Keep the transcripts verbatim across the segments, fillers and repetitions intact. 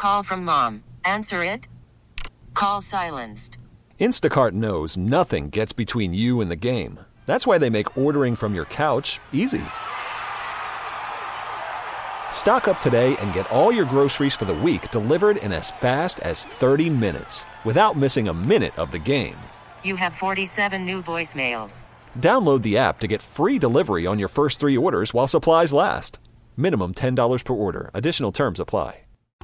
Call from mom. Answer it. Call silenced. Instacart knows nothing gets between you and the game. That's why they make ordering from your couch easy. Stock up today and get all your groceries for the week delivered in as fast as thirty minutes without missing a minute of the game. You have forty-seven new voicemails. Download the app to get free delivery on your first three orders while supplies last. Minimum ten dollars per order. Additional terms apply.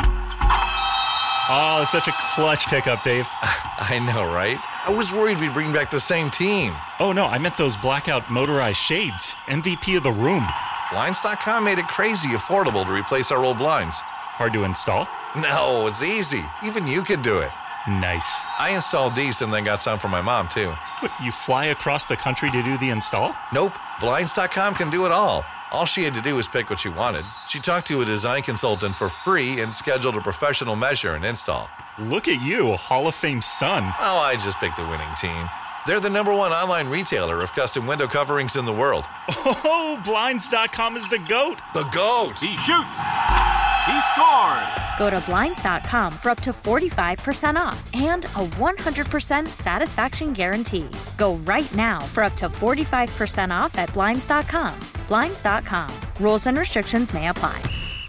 Oh, such a clutch pickup, Dave. I know, right? I was worried we'd bring back the same team. Oh, no, I meant those blackout motorized shades. M V P of the room. Blinds dot com made it crazy affordable to replace our old blinds. Hard to install? No, it's easy. Even you could do it. Nice. I installed these and then got some for my mom, too. What, you fly across the country to do the install? Nope. Blinds dot com can do it all. All she had to do was pick what she wanted. She talked to a design consultant for free and scheduled a professional measure and install. Look at you, Hall of Fame son. Oh, I just picked the winning team. They're the number one online retailer of custom window coverings in the world. Oh, Blinds dot com is the GOAT. The GOAT. He shoots. He scores. Go to Blinds dot com for up to forty-five percent off and a one hundred percent satisfaction guarantee. Go right now for up to forty-five percent off at Blinds dot com. Blinds dot com. Rules and restrictions may apply.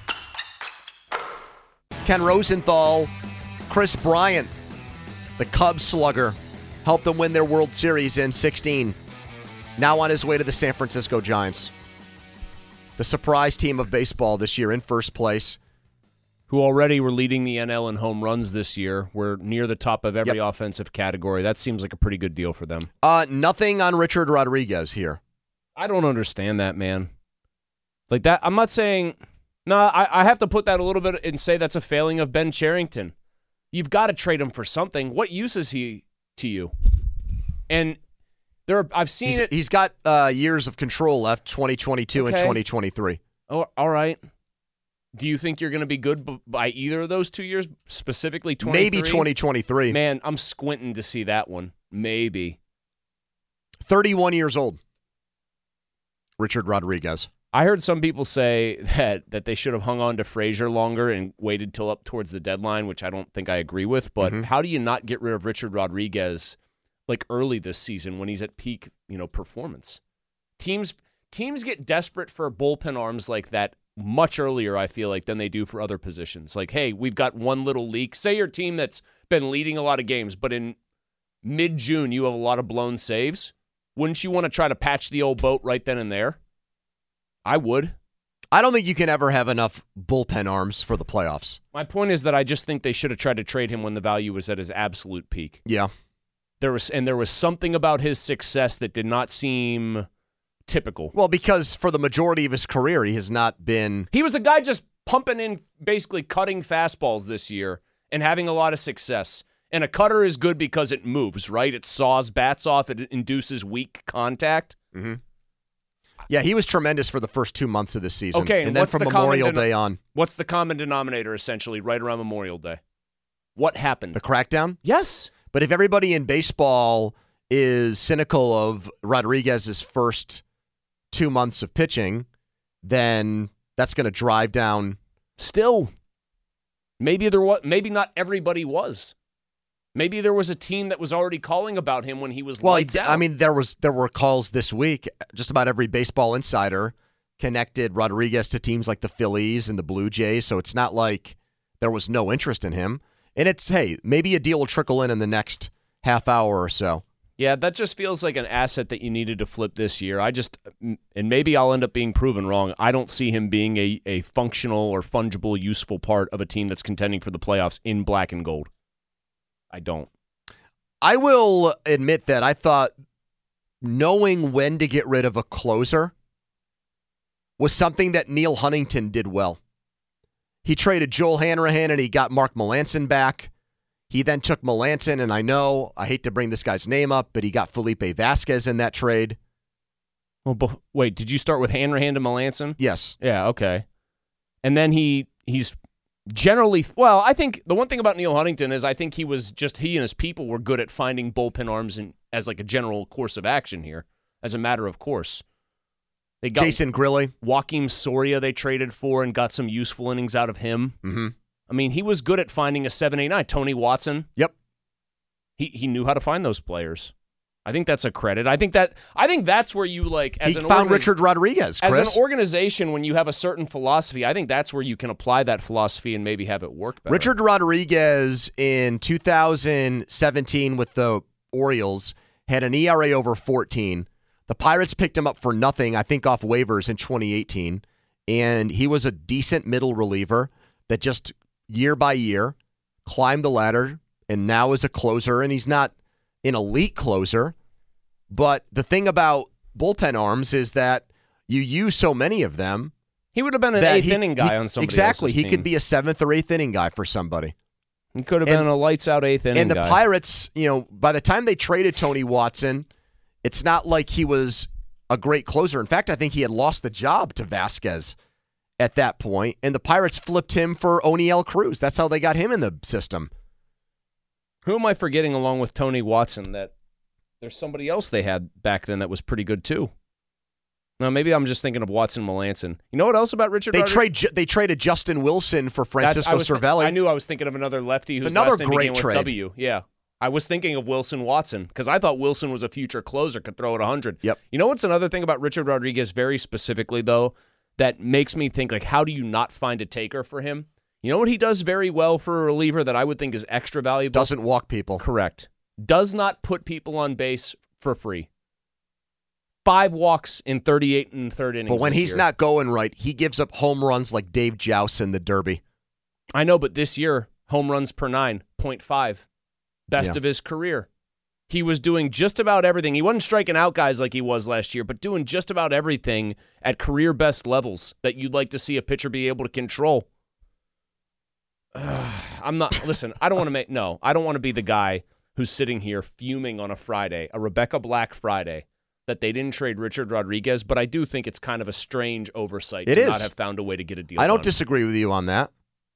Ken Rosenthal, Chris Bryant, the Cubs slugger, helped them win their World Series in sixteen. Now on his way to the San Francisco Giants. The surprise team of baseball this year in first place. Who already were leading the N L in home runs this year. We're near the top of every Yep. offensive category. That seems like a pretty good deal for them. Uh, nothing on Richard Rodriguez here. I don't understand that, man. Like that, I'm not saying... No, I, I have to put that a little bit and say that's a failing of Ben Cherington. You've got to trade him for something. What use is he to you? And there, are, I've seen He's, it... he's got uh, years of control left, twenty twenty-two Okay. and twenty twenty-three. Oh, all right. Do you think you're going to be good b- by either of those two years, specifically twenty-three? Maybe twenty twenty-three. Man, I'm squinting to see that one. Maybe. thirty-one years old. Richard Rodriguez. I heard some people say that that they should have hung on to Frazier longer and waited till up towards the deadline, which I don't think I agree with. But Mhm. how do you not get rid of Richard Rodriguez like early this season when he's at peak, you know, performance? Teams teams get desperate for bullpen arms like that much earlier, I feel like, than they do for other positions. Like, hey, we've got one little leak. Say your team that's been leading a lot of games, but in mid-June you have a lot of blown saves. Wouldn't you want to try to patch the old boat right then and there? I would. I don't think you can ever have enough bullpen arms for the playoffs. My point is that I just think they should have tried to trade him when the value was at his absolute peak. Yeah. There was and there was something about his success that did not seem typical. Well, because for the majority of his career, he has not been... He was the guy just pumping in, basically cutting fastballs this year and having a lot of success. And a cutter is good because it moves, right? It saws bats off. It induces weak contact. Mm-hmm. Yeah, he was tremendous for the first two months of the season. Okay, and, and then what's from the Memorial common den- Day on. What's the common denominator, essentially, right around Memorial Day? What happened? The crackdown? Yes. But if everybody in baseball is cynical of Rodriguez's first two months of pitching, then that's going to drive down. Still, maybe there was. Maybe not everybody was. Maybe there was a team that was already calling about him when he was Well, lights out. I mean, there was there were calls this week. Just about every baseball insider connected Rodriguez to teams like the Phillies and the Blue Jays. So it's not like there was no interest in him. And it's, hey, maybe a deal will trickle in in the next half hour or so. Yeah, that just feels like an asset that you needed to flip this year. I just, and maybe I'll end up being proven wrong. I don't see him being a, a functional or fungible, useful part of a team that's contending for the playoffs in black and gold. I don't. I will admit that I thought knowing when to get rid of a closer was something that Neil Huntington did well. He traded Joel Hanrahan and he got Mark Melancon back. He then took Melancon, and I know, I hate to bring this guy's name up, but he got Felipe Vasquez in that trade. Well, but wait, did you start with Hanrahan to Melancon? Yes. Yeah, okay. And then he he's generally, well, I think the one thing about Neil Huntington is I think he was just, he and his people were good at finding bullpen arms in, as like a general course of action here, as a matter of course. They got Jason Grilli. Joaquim Soria they traded for and got some useful innings out of him. Mm-hmm. I mean, he was good at finding a seven eight nine. Tony Watson. Yep. He he knew how to find those players. I think that's a credit. I think that I think that's where you like as he an found organi- Richard Rodriguez. Chris. As an organization, when you have a certain philosophy, I think that's where you can apply that philosophy and maybe have it work better. Richard Rodriguez in two thousand seventeen with the Orioles had an E R A over fourteen. The Pirates picked him up for nothing, I think, off waivers in twenty eighteen, and he was a decent middle reliever that just year by year climbed the ladder and now is a closer, and he's not an elite closer. But the thing about bullpen arms is that you use so many of them. He would have been an that eighth he- inning guy he- on somebody Exactly. else's He team. could be a seventh or eighth inning guy for somebody. He could have and- been a lights out eighth inning And the guy. Pirates, you know, by the time they traded Tony Watson, it's not like he was a great closer. In fact, I think he had lost the job to Vasquez at that point, and the Pirates flipped him for O'Neal Cruz. That's how they got him in the system. Who am I forgetting along with Tony Watson that there's somebody else they had back then that was pretty good too? No, maybe I'm just thinking of Watson Melanson. You know what else about Richard They Rodriguez? trade. They traded Justin Wilson for That's- Francisco I was thi- Cervelli. I knew I was thinking of another lefty whose It's another last name great began with trade. W. Yeah. I was thinking of Wilson Watson because I thought Wilson was a future closer, could throw it one hundred. Yep. You know what's another thing about Richard Rodriguez very specifically, though, that makes me think, like, how do you not find a taker for him? You know what he does very well for a reliever that I would think is extra valuable? Doesn't walk people. Correct. Does not put people on base for free. Five walks in thirty-eight and third innings. But when this he's year. not going right, he gives up home runs like Dave Joust in the Derby. I know, but this year, home runs per nine, point five. Best Yeah. of his career. He was doing just about everything. He wasn't striking out guys like he was last year, but doing just about everything at career best levels that you'd like to see a pitcher be able to control. Ugh, I'm not, listen, I don't want to make, no, I don't want to be the guy who's sitting here fuming on a Friday, a Rebecca Black Friday, that they didn't trade Richard Rodriguez, but I do think it's kind of a strange oversight It to is. not have found a way to get a deal I don't done. disagree with you on that.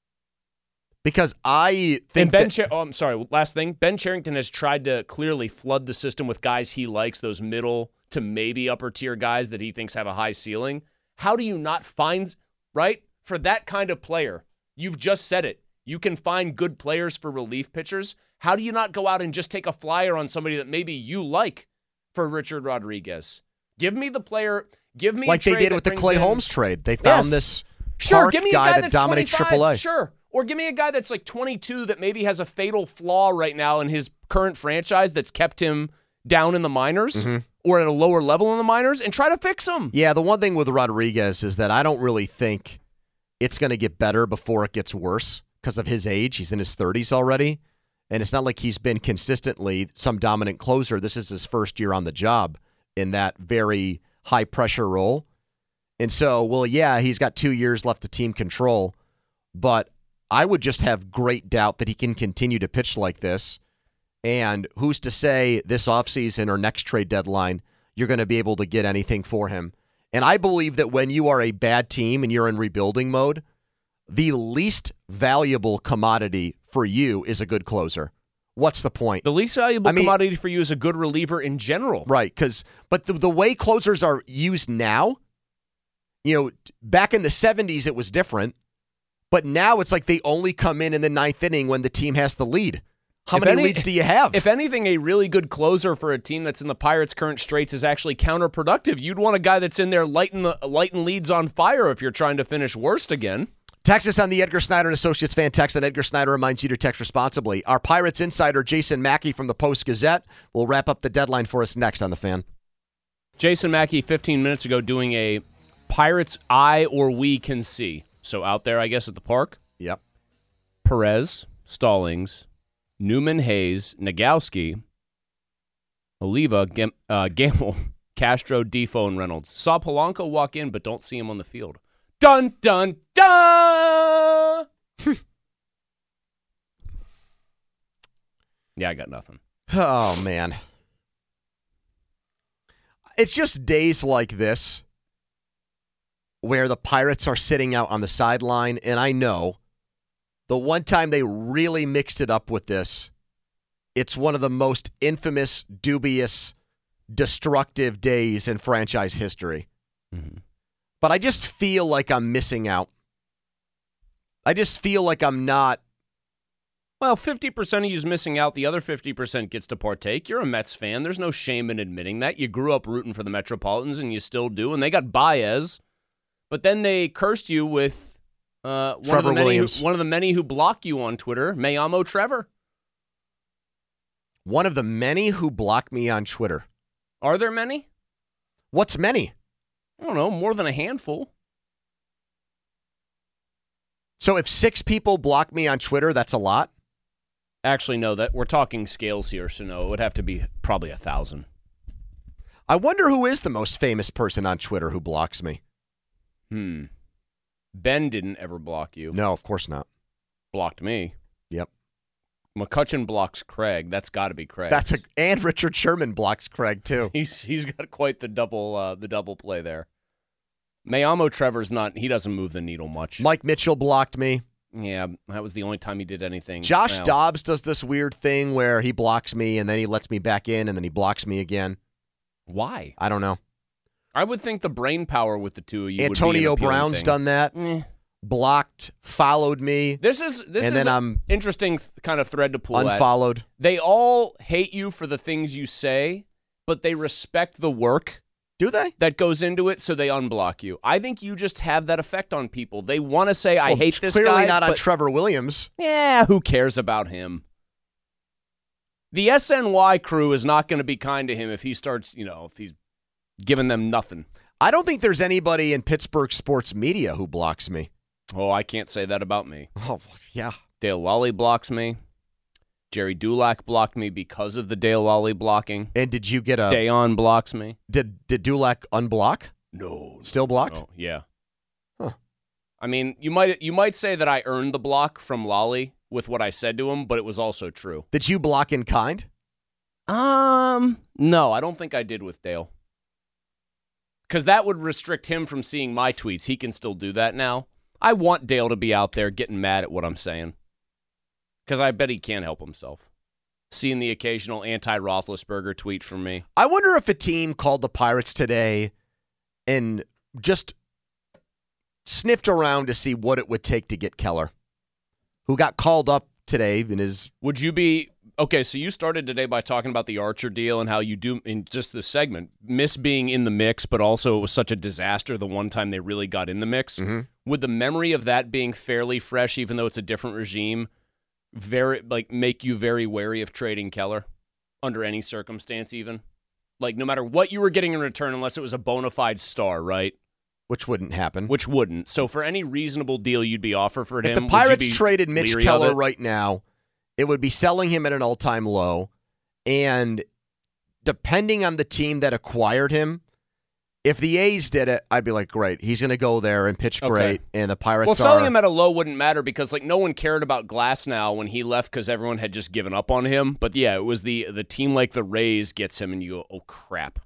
Because I think And Ben, that, Cher- oh, I'm sorry. Last thing, Ben Cherington has tried to clearly flood the system with guys he likes, those middle to maybe upper tier guys that he thinks have a high ceiling. How do you not find, right, for that kind of player? You've just said it. You can find good players for relief pitchers. How do you not go out and just take a flyer on somebody that maybe you like for Richard Rodriguez? Give me the player. Give me like a they trade did that with the brings Clay in- Holmes trade, they found Yes. this Sure, Park give me a guy guy that that's dominates twenty-five. triple A. Sure. Or give me a guy that's like twenty-two that maybe has a fatal flaw right now in his current franchise that's kept him down in the minors Mm-hmm. or at a lower level in the minors and try to fix him. Yeah, the one thing with Rodriguez is that I don't really think it's going to get better before it gets worse because of his age. He's in his thirties already, and it's not like he's been consistently some dominant closer. This is his first year on the job in that very high-pressure role. And so, well, yeah, he's got two years left to team control, but I would just have great doubt that he can continue to pitch like this. And who's to say this offseason or next trade deadline you're going to be able to get anything for him? And I believe that when you are a bad team and you're in rebuilding mode, the least valuable commodity for you is a good closer. What's the point? The least valuable I mean- commodity for you is a good reliever in general. Right, because but the, the way closers are used now, you know, back in the seventies it was different, but now it's like they only come in in the ninth inning when the team has the lead. How If many any- leads do you have? If anything, a really good closer for a team that's in the Pirates' current straits is actually counterproductive. You'd want a guy that's in there lighting the lighting leads on fire if you're trying to finish worst again. Text us on the Edgar Snyder and Associates fan text, and Edgar Snyder reminds you to text responsibly. Our Pirates insider, Jason Mackey from the Post-Gazette, will wrap up the deadline for us next on The Fan. Jason Mackey, fifteen minutes ago, doing a Pirates I or we can see. So out there, I guess, at the park, Yep. Perez, Stallings, Newman, Hayes, Nagowski, Oliva, Gam- uh, Gamble, Castro, Defoe, and Reynolds. Saw Polanco walk in, but don't see him on the field. Dun, dun, dun! Yeah, I got nothing. Oh, man. It's just days like this where the Pirates are sitting out on the sideline, and I know the one time they really mixed it up with this, it's one of the most infamous, dubious, destructive days in franchise history. Mm-hmm. But I just feel like I'm missing out I just feel like I'm not. Well, fifty percent of you's missing out. The other fifty percent gets to partake. You're a Mets fan. There's no shame in admitting that. You grew up rooting for the Metropolitans, and you still do. And they got Baez. But then they cursed you with uh, one, of the many who, one of the many who block you on Twitter, Me Llamo Trevor. One of the many who block me on Twitter. Are there many? What's many? I don't know, more than a handful. So if six people block me on Twitter, that's a lot? Actually, no, that we're talking scales here, so no, it would have to be probably a thousand. I wonder who is the most famous person on Twitter who blocks me. Hmm. Ben didn't ever block you. No, of course not. Blocked me. Yep. McCutcheon blocks Craig. That's got to be Craig. That's a and Richard Sherman blocks Craig too. He's he's got quite the double uh, the double play there. Me Llamo Trevor's not. He doesn't move the needle much. Mike Mitchell blocked me. Yeah, that was the only time he did anything. Josh well, Dobbs does this weird thing where he blocks me and then he lets me back in and then he blocks me again. Why? I don't know. I would think the brain power with the two of you. Antonio would be an Brown's thing. done that. Eh. Blocked, followed me. This is this and is then an I'm interesting th- kind of thread to pull. unfollowed. At. They all hate you for the things you say, but they respect the work. Do they? That goes into it, so they unblock you. I think you just have that effect on people. They want to say, I well, hate this clearly guy. Clearly not on but, Trevor Williams. Yeah, who cares about him? The S N Y crew is not going to be kind to him if he starts, you know, if he's giving them nothing. I don't think there's anybody in Pittsburgh sports media who blocks me. Oh, I can't say that about me. Oh, yeah. Dale Lally blocks me. Jerry Dulac blocked me because of the Dale Lally blocking. And did you get a... Dayon blocks me. Did did Dulac unblock? No. Still blocked? Oh, yeah. Huh. I mean, you might you might say that I earned the block from Lally with what I said to him, but it was also true. Did you block in kind? Um, no, I don't think I did with Dale. Because that would restrict him from seeing my tweets. He can still do that now. I want Dale to be out there getting mad at what I'm saying. Because I bet he can't help himself. Seeing the occasional anti-Roethlisberger tweet from me. I wonder if a team called the Pirates today and just sniffed around to see what it would take to get Keller, who got called up today in his... Would you be... Okay, so you started today by talking about the Archer deal and how you do, in just this segment, miss being in the mix, but also it was such a disaster the one time they really got in the mix. Mm-hmm. Would the memory of that being fairly fresh, even though it's a different regime, very like make you very wary of trading Keller under any circumstance even? Like, no matter what you were getting in return, unless it was a bona fide star, right? Which wouldn't happen. Which wouldn't. So for any reasonable deal you'd be offered for him, if the Pirates traded Mitch leery Keller right now, it would be selling him at an all-time low, and depending on the team that acquired him, if the A's did it, I'd be like, great, he's going to go there and pitch great, okay. and the Pirates well, selling are... him at a low wouldn't matter because like no one cared about Glasnow when he left because everyone had just given up on him. But yeah, it was the the team like the Rays gets him, and you go, oh crap.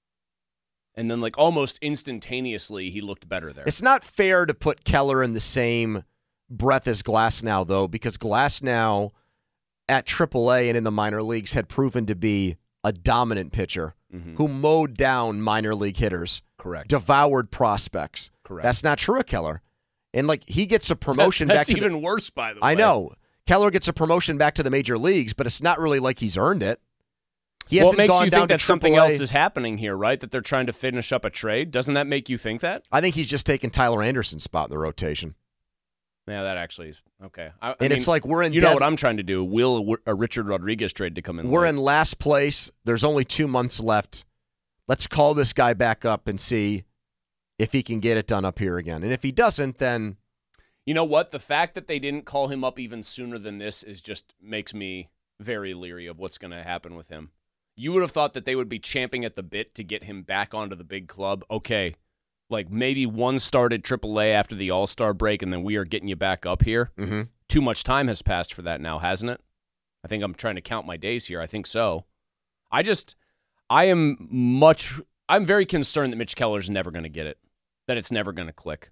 And then like almost instantaneously, he looked better there. It's not fair to put Keller in the same breath as Glasnow, though, because Glasnow at triple A and in the minor leagues had proven to be a dominant pitcher mm-hmm. who mowed down minor league hitters. Correct. Devoured prospects. Correct. That's not true of Keller. And like he gets a promotion that, back to That's even the, worse, by the way. I know. Keller gets a promotion back to the major leagues, but it's not really like he's earned it. He well, hasn't it makes gone you down think to that something triple A. else is happening here, right? That they're trying to finish up a trade. Doesn't that make you think that? I think he's just taking Tyler Anderson's spot in the rotation. Yeah, that actually is okay. I, I and mean, it's like we're in. You dead, know what I'm trying to do? Will a Richard Rodriguez trade to come in? We're late. in last place. There's only two months left. Let's call this guy back up and see if he can get it done up here again. And if he doesn't, then you know what? The fact that they didn't call him up even sooner than this is just makes me very leery of what's going to happen with him. You would have thought that they would be champing at the bit to get him back onto the big club. Okay. Like maybe one started triple A after the All-Star break, and then we are getting you back up here. Mm-hmm. Too much time has passed for that now, hasn't it? I think I'm trying to count my days here. I think so. I just, I am much, I'm very concerned that Mitch Keller's never going to get it, that it's never going to click.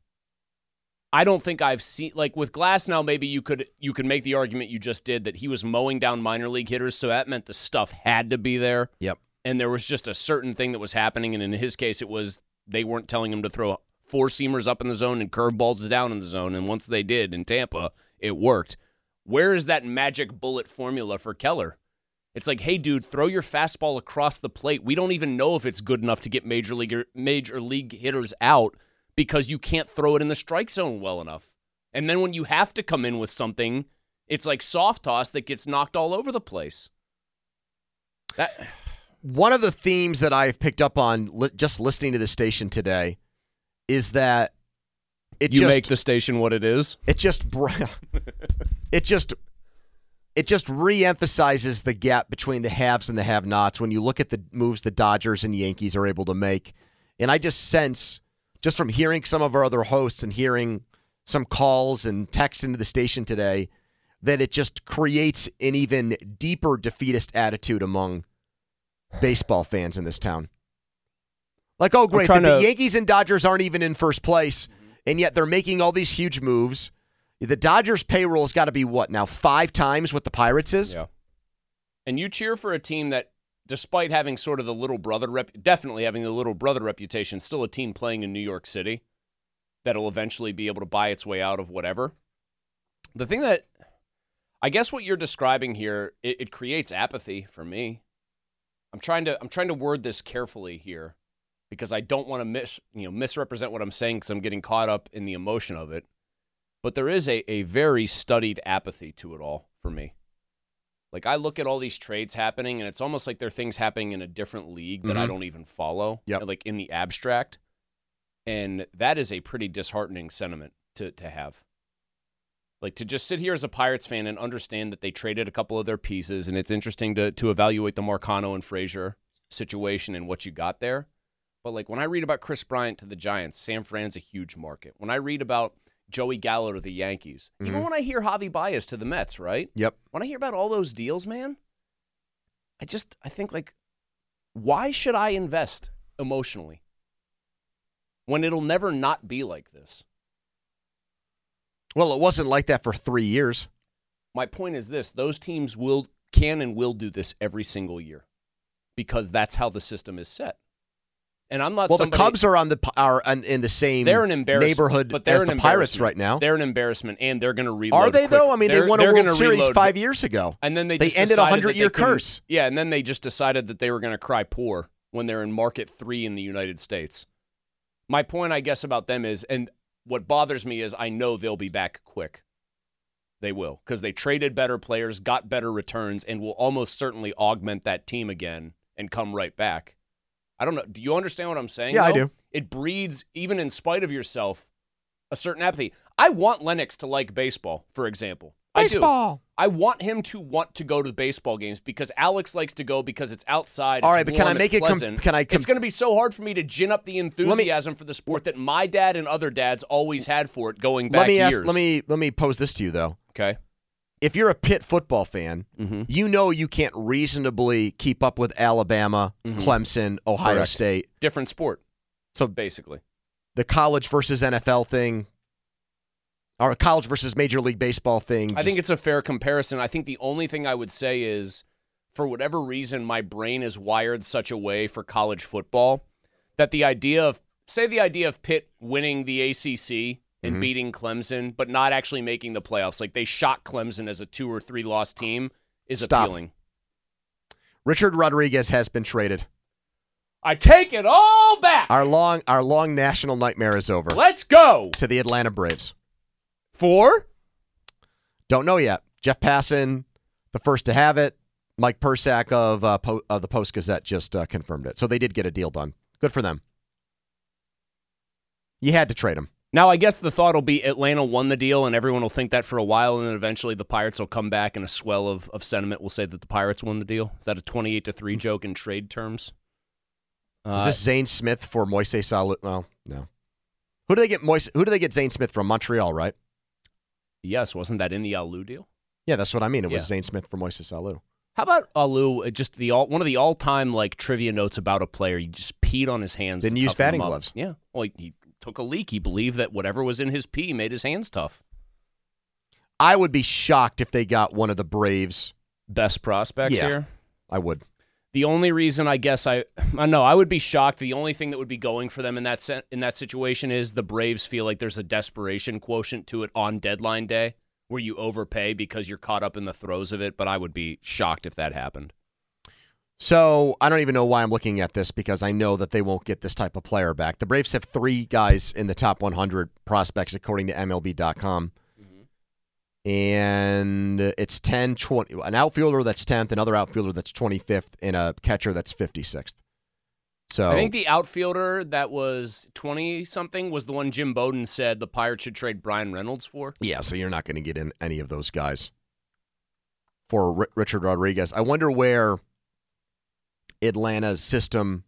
I don't think I've seen, like with Glasnow, maybe you could you could make the argument you just did that he was mowing down minor league hitters, so that meant the stuff had to be there. Yep. And there was just a certain thing that was happening, and in his case, it was they weren't telling him to throw four-seamers up in the zone and curveballs down in the zone, and once they did in Tampa, it worked. Where is that magic bullet formula for Keller? It's like, hey, dude, throw your fastball across the plate. We don't even know if it's good enough to get major league major league hitters out because you can't throw it in the strike zone well enough. And then when you have to come in with something, it's like soft toss that gets knocked all over the place. That One of the themes that I've picked up on li- just listening to the station today is that it you just make the station what it is. It just br- it just it just re-emphasizes the gap between the haves and the have-nots when you look at the moves the Dodgers and Yankees are able to make. And I just sense, just from hearing some of our other hosts and hearing some calls and texts into the station today, that it just creates an even deeper defeatist attitude among baseball fans in this town. Like, oh, great, the, to... the Yankees and Dodgers aren't even in first place, and yet they're making all these huge moves. The Dodgers' payroll has got to be, what, now five times what the Pirates is? Yeah. And you cheer for a team that, despite having sort of the little brother rep, definitely having the little brother reputation, still a team playing in New York City that'll eventually be able to buy its way out of whatever. The thing that, I guess what you're describing here, it, it creates apathy for me. I'm trying to I'm trying to word this carefully here because I don't want to mis you know misrepresent what I'm saying because I'm getting caught up in the emotion of it. But there is a, a very studied apathy to it all for me. Like, I look at all these trades happening, and it's almost like they're things happening in a different league that Mm-hmm. I don't even follow, Yep. like in the abstract. And that is a pretty disheartening sentiment to, to have. Like, to just sit here as a Pirates fan and understand that they traded a couple of their pieces, and it's interesting to, to evaluate the Marcano and Frazier situation and what you got there. But, like, when I read about Chris Bryant to the Giants, San Fran's a huge market. When I read about Joey Gallo to the Yankees. Mm-hmm. Even when I hear Javi Baez to the Mets, right? Yep. When I hear about all those deals, man, I just, I think, like, why should I invest emotionally when it'll never not be like this? Well, it wasn't like that for three years. My point is this. Those teams will, can and will do this every single year because that's how the system is set. And I'm not. Well, somebody, the Cubs are on the are in the same they're an embarrassment, neighborhood but they're as an the Pirates right now. They're an embarrassment, and they're going to reload. Are they quick. though? I mean, they're, they won a World World Series reload. five years ago, and then they they just ended a hundred-year curse. Yeah, and then they just decided that they were going to cry poor when they're in market three in the United States. My point, I guess, about them is, and what bothers me is, I know they'll be back quick. They will, because they traded better players, got better returns, and will almost certainly augment that team again and come right back. I don't know. Do you understand what I'm saying? Yeah, though? I do. It breeds, even in spite of yourself, a certain apathy. I want Lennox to like baseball, for example. Baseball. I do. I want him to want to go to the baseball games because Alex likes to go because it's outside. All it's right, but warm, can I make it's it? Com- pleasant. can I? Com- it's going to be so hard for me to gin up the enthusiasm me, for the sport that my dad and other dads always had for it going back let me years. ask, let me let me pose this to you though. Okay. If you're a Pitt football fan, mm-hmm. you know you can't reasonably keep up with Alabama, mm-hmm. Clemson, Ohio Correct. State. Different sport. So basically, the college versus N F L thing, or college versus Major League Baseball thing. I just, think it's a fair comparison. I think the only thing I would say is, for whatever reason, my brain is wired such a way for college football that the idea of, say the idea of Pitt winning the A C C and mm-hmm. beating Clemson, but not actually making the playoffs, like they shot Clemson as a two or three loss team, is Stop. appealing. Richard Rodriguez has been traded. I take it all back. Our long, our long national nightmare is over. Let's go to the Atlanta Braves. For? Don't know yet. Jeff Passan, the first to have it. Mike Persak of uh, po- of the Post Gazette just uh, confirmed it. So they did get a deal done. Good for them. You had to trade him. Now, I guess the thought will be Atlanta won the deal, and everyone will think that for a while, and then eventually the Pirates will come back, and a swell of, of sentiment will say that the Pirates won the deal. Is that a twenty-eight to three joke in trade terms? Uh, Is this Zane Smith for Moises Alou? Well, no. Who do they get Moise? Who do they get Zane Smith from? Montreal, right? Yes, wasn't that in the Alou deal? Yeah, that's what I mean. It Yeah. was Zane Smith for Moises Alou. How about Alou? Just the all, one of the all-time like trivia notes about a player. He just peed on his hands. Didn't to use toughen batting him up. gloves. Yeah. Well, he, he took a leak. He believed that whatever was in his pee made his hands tough. I would be shocked if they got one of the Braves. Best prospects Yeah. here. I would. The only reason I guess I, I know I would be shocked. The only thing that would be going for them in that se- in that situation is the Braves feel like there's a desperation quotient to it on deadline day where you overpay because you're caught up in the throes of it. But I would be shocked if that happened. So I don't even know why I'm looking at this because I know that they won't get this type of player back. The Braves have three guys in the top one hundred prospects according to M L B dot com. And it's ten, twenty, an outfielder that's tenth, another outfielder that's twenty-fifth, and a catcher that's fifty-sixth. So I think the outfielder that was twenty-something was the one Jim Bowden said the Pirates should trade Brian Reynolds for. Yeah, so you're not going to get in any of those guys for R- Richard Rodriguez. I wonder where Atlanta's system.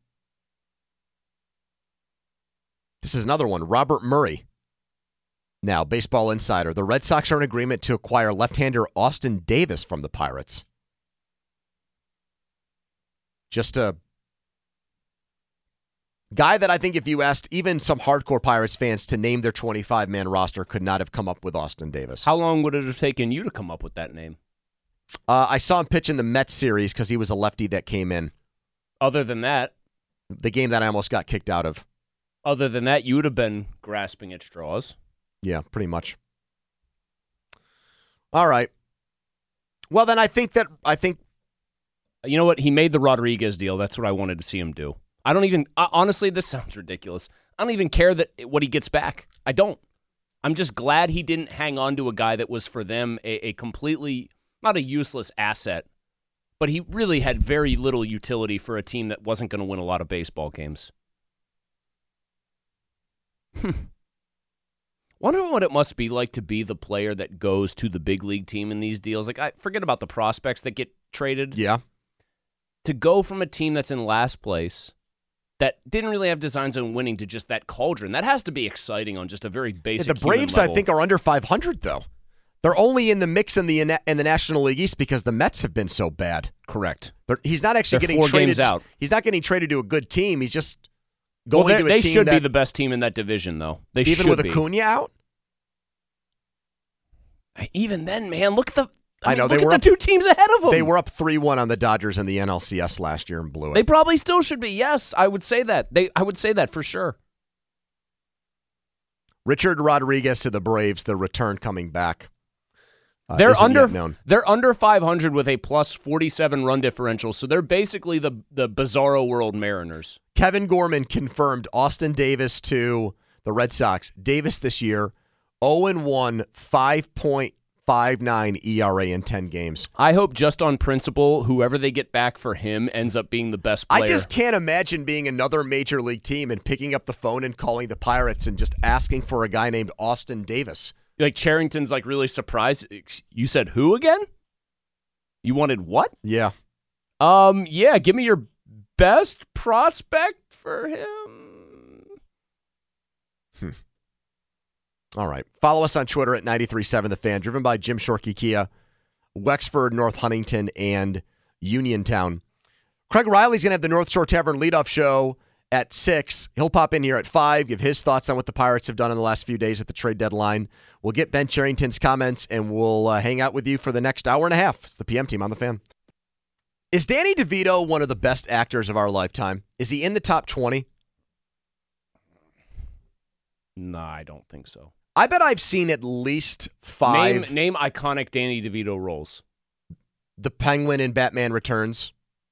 This is another one. Robert Murray. Now, Baseball Insider. The Red Sox are in agreement to acquire left-hander Austin Davis from the Pirates. Just a guy that I think if you asked even some hardcore Pirates fans to name their twenty-five man roster could not have come up with Austin Davis. How long would it have taken you to come up with that name? Uh, I saw him pitch in the Mets series because he was a lefty that came in. Other than that? The game that I almost got kicked out of. Other than that, you would have been grasping at straws. Yeah, pretty much. All right. Well, then I think that I think you know what? He made the Rodriguez deal. That's what I wanted to see him do. I don't even uh, honestly. This sounds ridiculous. I don't even care that what he gets back. I don't. I'm just glad he didn't hang on to a guy that was for them a, a completely not a useless asset, but he really had very little utility for a team that wasn't going to win a lot of baseball games. Hmm. Wonder what it must be like to be the player that goes to the big league team in these deals. Like, I forget about the prospects that get traded. Yeah. To go from a team that's in last place that didn't really have designs on winning to just that cauldron. That has to be exciting on just a very basic yeah, the Braves, I think, are under five hundred, though. They're only in the mix in the in the National League East because the Mets have been so bad. Correct. They're, he's not actually They're getting four traded games out. He's not getting traded to a good team. He's just going well, to a they team should that, be the best team in that division, though. They even should with be. Acuna out. Even then, man, look at the. I, I mean, know look they at were the up, two teams ahead of them. They were up three one on the Dodgers in the N L C S last year and blew it. They probably still should be. Yes, I would say that. They, I would say that for sure. Richard Rodriguez to the Braves. The return coming back. Uh, they're under. Known. They're under five hundred with a plus forty-seven run differential. So they're basically the the Bizarro World Mariners. Kevin Gorman confirmed Austin Davis to the Red Sox. Davis this year, zero and one, five point five nine E R A in ten games. I hope just on principle, whoever they get back for him ends up being the best player. I just can't imagine being another major league team and picking up the phone and calling the Pirates and just asking for a guy named Austin Davis. Like Charrington's like really surprised. You said who again? You wanted what? Yeah. Um. Yeah. Give me your best prospect for him. Hmm. All right. Follow us on Twitter at ninety-three point seven The Fan, driven by Jim Shorkey Kia, Wexford, North Huntington, and Uniontown. Craig Riley's going to have the North Shore Tavern leadoff show at six. He'll pop in here at five, give his thoughts on what the Pirates have done in the last few days at the trade deadline. We'll get Ben Cherington's comments, and we'll uh, hang out with you for the next hour and a half. It's the P M Team on The Fan. Is Danny DeVito one of the best actors of our lifetime? Is he in the top twenty? No, I don't think so. I bet I've seen at least five. Name, name iconic Danny DeVito roles. The Penguin in Batman Returns.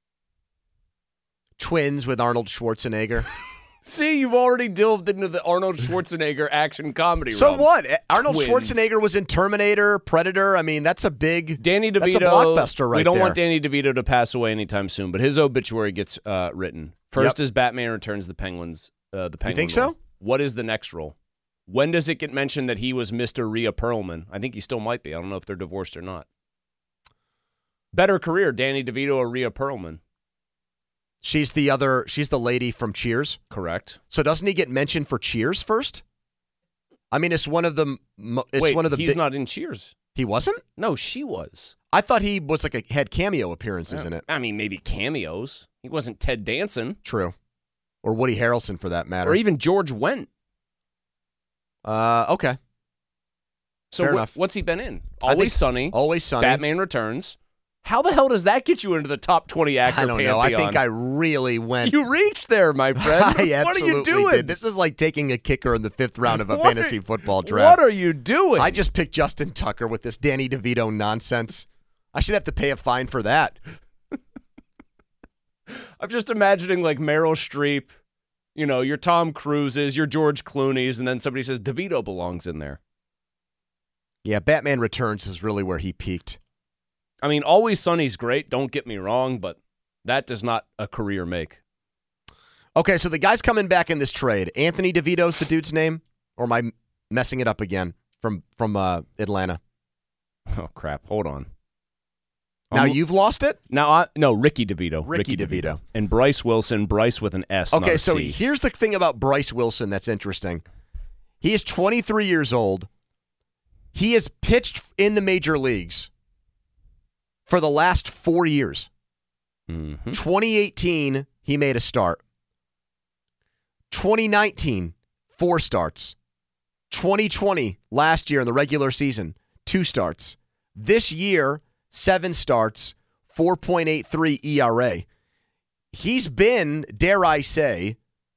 Twins with Arnold Schwarzenegger. See, you've already delved into the Arnold Schwarzenegger action comedy So realm. what? Arnold Twins. Schwarzenegger was in Terminator, Predator. I mean, that's a big Danny DeVito. That's a blockbuster right We don't there. want Danny DeVito to pass away anytime soon, but his obituary gets uh, written. First Yep. is Batman Returns, the Penguins. Uh, the Penguin You think role. so? What is the next role? When does it get mentioned that he was Mister Rhea Perlman? I think he still might be. I don't know if they're divorced or not. Better career, Danny DeVito or Rhea Perlman? She's the other, she's the lady from Cheers. Correct. So doesn't he get mentioned for Cheers first? I mean, it's one of the, it's Wait, one of the he's big, not in Cheers. He wasn't? No, she was. I thought he was like a, had cameo appearances in it. I mean, maybe cameos. He wasn't Ted Danson. True. Or Woody Harrelson for that matter. Or even George Wendt. Uh, okay. So Fair wh- enough. what's he been in? I think Always Sunny. Always Sunny. Batman Returns. How the hell does that get you into the top twenty actor I don't pantheon? know. I think I really went. You reached there, my friend. I what are you absolutely doing? did. This is like taking a kicker in the fifth round of a What fantasy are- football draft. What are you doing? I just picked Justin Tucker with this Danny DeVito nonsense. I should have to pay a fine for that. I'm just imagining like Meryl Streep, you know, your Tom Cruises, your George Clooney's, and then somebody says DeVito belongs in there. Yeah, Batman Returns is really where he peaked. I mean, Always Sunny's great, don't get me wrong, but that does not a career make. Okay, so the guy's coming back in this trade. Anthony DeVito's the dude's name? Or am I messing it up again from, from uh, Atlanta? Oh, crap. Hold on. Now Um, you've lost it? Now, I, no, Ricky DeVito. Ricky DeVito. And Bryce Wilson, Bryce with an S, not Okay, a so C. here's the thing about Bryce Wilson that's interesting. He is twenty-three years old. He has pitched in the major leagues for the last four years. Mm-hmm. twenty eighteen, he made a start. twenty nineteen, four starts. twenty twenty, last year in the regular season, two starts. This year, seven starts, four point eight three E R A. He's been, dare I say,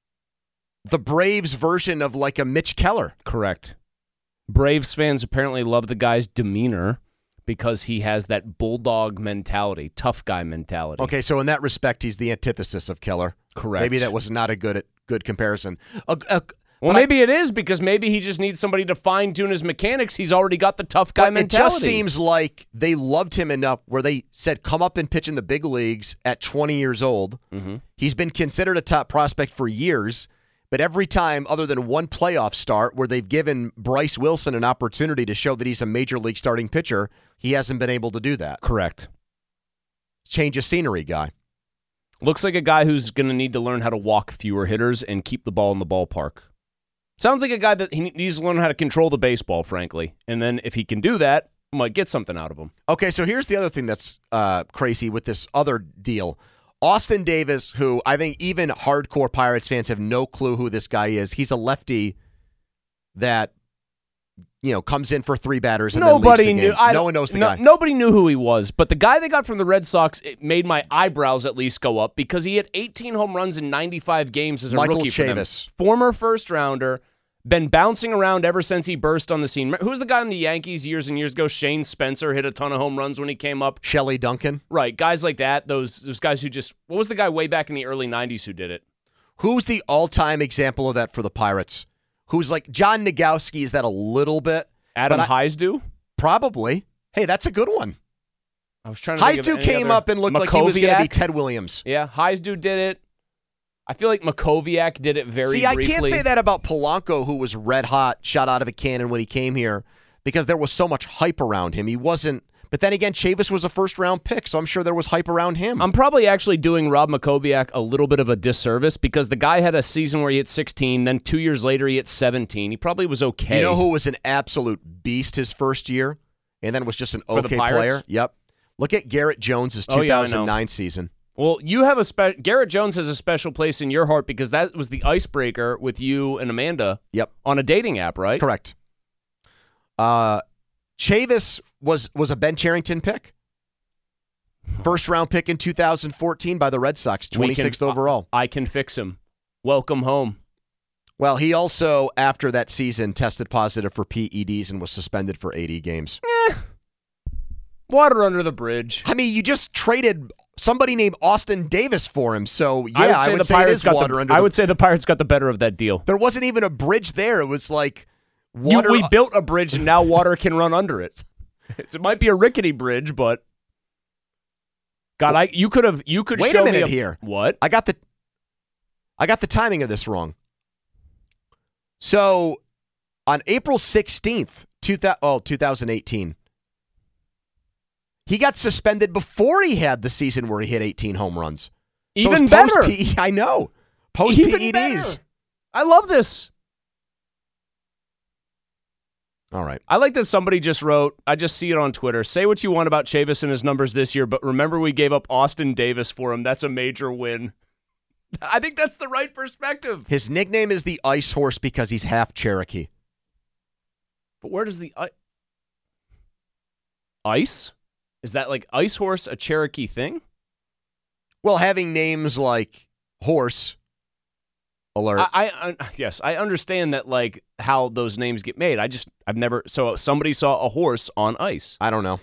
the Braves version of like a Mitch Keller. Correct. Braves fans apparently love the guy's demeanor because he has that bulldog mentality, tough guy mentality. Okay, so in that respect, he's the antithesis of Keller. Correct. Maybe that was not a good good comparison. A, a, Well, but I- maybe it is because maybe he just needs somebody to fine-tune his mechanics. He's already got the tough guy but mentality. it just seems like they loved him enough where they said, come up and pitch in the big leagues at twenty years old. Mm-hmm. He's been considered a top prospect for years, but every time other than one playoff start where they've given Bryce Wilson an opportunity to show that he's a major league starting pitcher, he hasn't been able to do that. Correct. Change of scenery guy. Looks like a guy who's going to need to learn how to walk fewer hitters and keep the ball in the ballpark. Sounds like a guy that he needs to learn how to control the baseball, frankly. And then if he can do that, might get something out of him. Okay, so here's the other thing that's uh, crazy with this other deal. Austin Davis, who I think even hardcore Pirates fans have no clue who this guy is. He's a lefty that, you know, comes in for three batters and Nobody then leaves the knew. game. I no don't- one knows the no, guy. Nobody knew who he was, but the guy they got from the Red Sox, it made my eyebrows at least go up because he had eighteen home runs in ninety-five games as a Michael rookie for them. Chavis. Former first rounder, been bouncing around ever since he burst on the scene. Who's the guy in the Yankees years and years ago? Shane Spencer hit a ton of home runs when he came up. Shelley Duncan. Right, guys like that. Those those guys who just what was the guy way back in the early nineties who did it? Who's the all-time example of that for the Pirates? Who's like John Nagowski? Is that a little bit? Adam But I- Heisdu? Probably. Hey, that's a good one. I was trying to think of Heisdu any came other- up and looked like he was going to be Makoviak? Ted Williams. Yeah, Heisdu did it. I feel like Makoviak did it very See, I briefly. can't say that about Polanco, who was red hot, shot out of a cannon when he came here, because there was so much hype around him. He wasn't. But then again, Chavis was a first-round pick, so I'm sure there was hype around him. I'm probably actually doing Rob Makoviak a little bit of a disservice because the guy had a season where he hit sixteen, then two years later he hit seventeen. He probably was okay. You know who was an absolute beast his first year, and then was just an For the okay Pirates? player? Yep. Look at Garrett Jones' Oh, yeah, I know. two thousand nine season. Well, you have a spe- Garrett Jones has a special place in your heart because that was the icebreaker with you and Amanda. Yep. On a dating app, right? Correct. Uh, Chavis was was a Ben Cherington pick. First round pick in two thousand fourteen by the Red Sox, We can- twenty-sixth overall. I can fix him. Welcome home. Well, he also, after that season, tested positive for P E Ds and was suspended for eighty games. Water under the bridge. I mean, you just traded somebody named Austin Davis for him, so yeah, I would say, I would the say it Pirates is got water the, under I the would say the Pirates got the better of that deal. There wasn't even a bridge there. It was like You, water. we built a bridge and now water can run under it. It's, it might be a rickety bridge, but God, I you could have you could Wait show a minute me here. What? I got the I got the timing of this wrong. So on April sixteenth, two thousand, oh, twenty eighteen, he got suspended before he had the season where he hit eighteen home runs. So Even it's better. post-P E I know. Post Even P E Ds. better. I love this. All right. I like that somebody just wrote, I just see it on Twitter, say what you want about Chavis and his numbers this year, but remember we gave up Austin Davis for him. That's a major win. I think that's the right perspective. His nickname is the Ice Horse because he's half Cherokee. But where does the I- ice? Is that like Ice Horse a Cherokee thing? Well, having names like Horse Alert. I, I, I yes, I understand that like how those names get made. I just I've never so somebody saw a horse on ice. I don't know.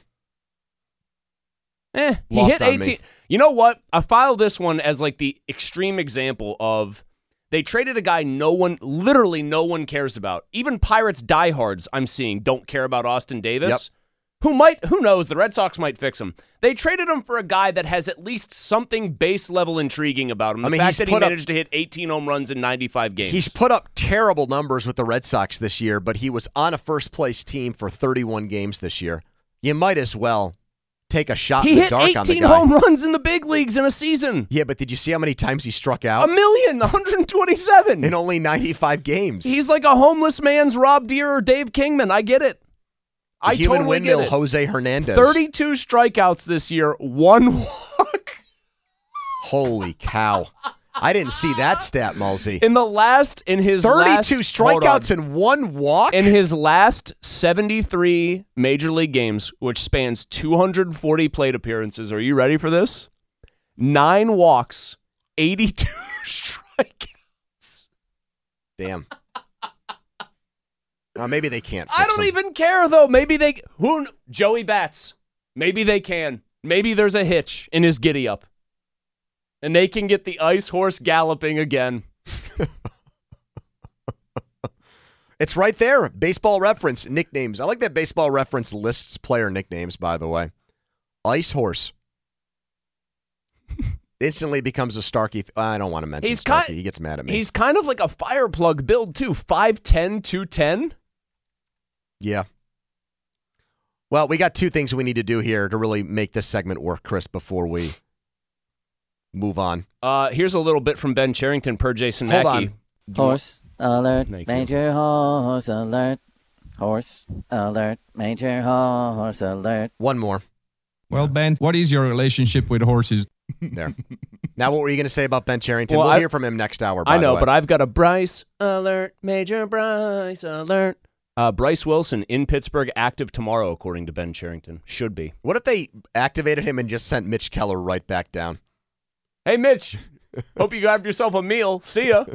Eh, he Lost hit on eighteen. me. You know what? I filed this one as like the extreme example of they traded a guy no one, literally no one cares about. Even Pirates diehards I'm seeing don't care about Austin Davis. Yep. Who might, who knows? The Red Sox might fix him. They traded him for a guy that has at least something base level intriguing about him. The I mean, fact he's that he put up- managed to hit eighteen home runs in ninety-five games. He's put up terrible numbers with the Red Sox this year, but he was on a first-place team for thirty-one games this year. You might as well take a shot he in the hit dark on the eighteen guy. home runs in the big leagues in a season. Yeah, but did you see how many times he struck A out? million, one hundred twenty-seven. In only ninety-five games. He's like a homeless man's Rob Deere or Dave Kingman. I get it. The I human totally windmill get it. Jose Hernandez. thirty-two strikeouts this year, one walk. Holy cow. I didn't see that stat, Mulsey. In the last, in his thirty-two last, strikeouts and one walk? In his last seventy-three Major League games, which spans two hundred forty plate appearances, are you ready for this? Nine walks, eighty-two strikeouts. Damn. Uh, maybe they can't fix I don't him. even care, though. Maybe they... Who? Joey Bats. Maybe they can. Maybe there's a hitch in his giddy-up. And they can get the Ice Horse galloping again. It's right there. Baseball Reference, nicknames. I like that Baseball Reference lists player nicknames, by the way. Ice Horse. Instantly becomes a Starkey. I don't want to mention He's Starkey. ki- he gets mad at me. He's kind of like a fire plug build, too. five ten, two ten. Yeah. Well, we got two things we need to do here to really make this segment work, Chris, before we move on. Uh, here's a little bit from Ben Cherington per Jason Hold Mackey. on. Horse alert, Thank you. major horse alert. Horse alert, major horse alert. One more. Well, Ben, what is your relationship with horses? There. Now, what were you going to say about Ben Cherington? Well, we'll I- hear from him next hour, by I know, the way. but I've got a Bryce alert, Major Bryce alert. Uh, Bryce Wilson in Pittsburgh, active tomorrow, according to Ben Cherington. Should be. What if they activated him and just sent Mitch Keller right back down? Hey, Mitch. Hope you grabbed yourself a meal. See ya.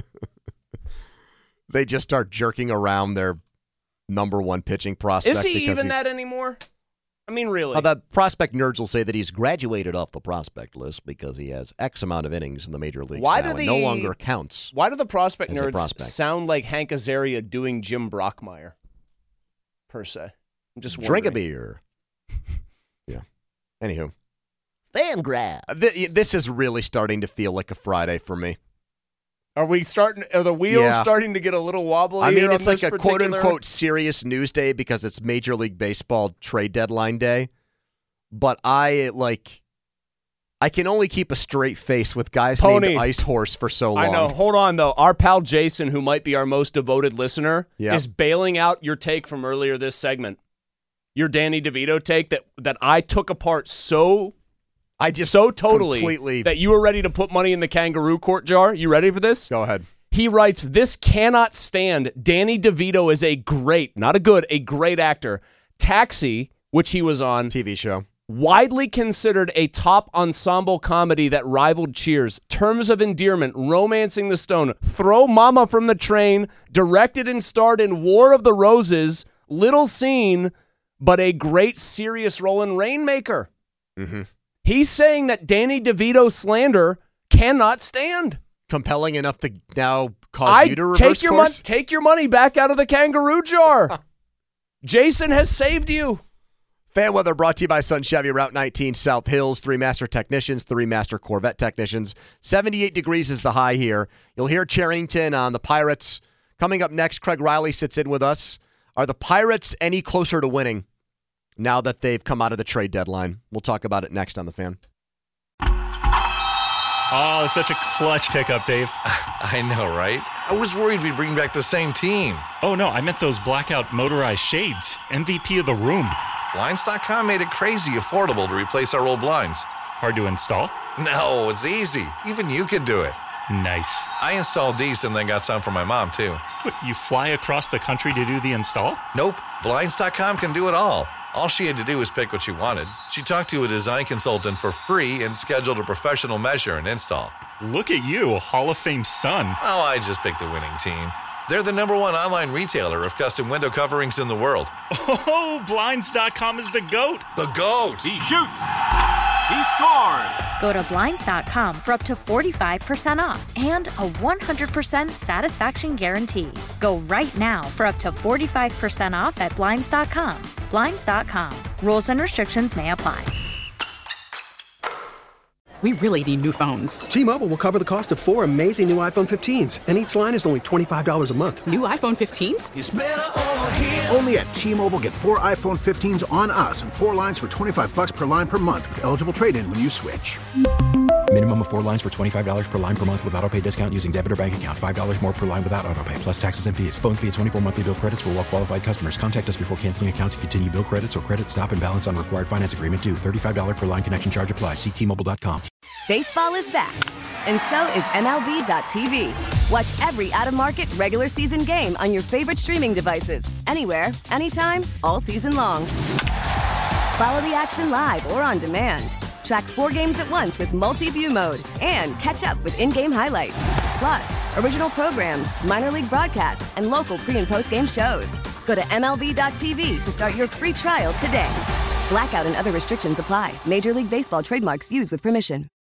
They just start jerking around their number one pitching prospect. Is he because even he's- that anymore? I mean, really. Oh, the prospect nerds will say that he's graduated off the prospect list because he has X amount of innings in the major leagues Why now do and no the- longer counts. Why do the prospect As a nerds prospect. sound like Hank Azaria doing Jim Brockmeyer, per se? I'm just Drink a wondering. beer. Yeah. Anywho. Fan grab. Uh, th- This is really starting to feel like a Friday for me. Are we starting? Are the wheels Yeah. starting to get a little wobbly? I here mean, on it's like this a particular- quote-unquote serious news day because it's Major League Baseball trade deadline day. But I, like, I can only keep a straight face with guys Pony. named Ice Horse for so long. I know. Hold on, though. Our pal Jason, who might be our most devoted listener, Yeah. is bailing out your take from earlier this segment. Your Danny DeVito take that, that I took apart so I just so totally completely... that you were ready to put money in the kangaroo court jar. You ready for this? Go ahead. He writes, "This cannot stand. Danny DeVito is a great, not a good, a great actor. Taxi, which he was on, T V show. widely considered a top ensemble comedy that rivaled Cheers, Terms of Endearment, Romancing the Stone, Throw Mama from the Train, directed and starred in War of the Roses, Little Scene, but a great serious role in Rainmaker." Mm-hmm. He's saying that Danny DeVito slander cannot stand. Compelling enough to now cause I you to reverse take your mon- course? take your money back out of the kangaroo jar. Jason has saved you. Fan weather brought to you by Sun Chevy, Route nineteen South Hills. Three master technicians, three master Corvette technicians. seventy-eight degrees is the high here. You'll hear Cherington on the Pirates. Coming up next, Craig Riley sits in with us. Are the Pirates any closer to winning now that they've come out of the trade deadline? We'll talk about it next on The Fan. Oh, it's such a clutch pickup, Dave. I know, right? I was worried we'd bring back the same team. Oh, no, I meant those blackout motorized shades. M V P of the room. Blinds dot com made it crazy affordable to replace our old blinds. Hard to install? No, it's easy. Even you could do it. Nice. I installed these and then got some for my mom, too. What, you fly across the country to do the install? Nope. Blinds dot com can do it all. All she had to do was pick what she wanted. She talked to a design consultant for free and scheduled a professional measure and install. Look at you, Hall of Fame son. Oh, I just picked the winning team. They're the number one online retailer of custom window coverings in the world. Oh, Blinds dot com is the GOAT. The GOAT! He shoots. He scores. Go to Blinds dot com for up to forty-five percent off and a one hundred percent satisfaction guarantee. Go right now for up to forty-five percent off at Blinds dot com. Blinds dot com. Rules and restrictions may apply. We really need new phones. T-Mobile will cover the cost of four amazing new iPhone fifteens, and each line is only twenty-five dollars a month. New iPhone fifteens? It's better over here. Only at T-Mobile, get four iPhone fifteens on us and four lines for twenty-five dollars per line per month with eligible trade-in when you switch. Minimum of four lines for twenty-five dollars per line per month with autopay discount using debit or bank account. five dollars more per line without autopay, plus taxes and fees. Phone fee at twenty-four monthly bill credits for well-qualified customers. Contact us before canceling account to continue bill credits or credit stop and balance on required finance agreement due. thirty-five dollars per line connection charge applies. See T Mobile dot com. Baseball is back, and so is M L B dot T V. Watch every out-of-market regular season game on your favorite streaming devices. Anywhere, anytime, all season long. Follow the action live or on demand. Track four games at once with multi-view mode and catch up with in-game highlights. Plus, original programs, minor league broadcasts, and local pre- and post-game shows. Go to M L B dot T V to start your free trial today. Blackout and other restrictions apply. Major League Baseball trademarks used with permission.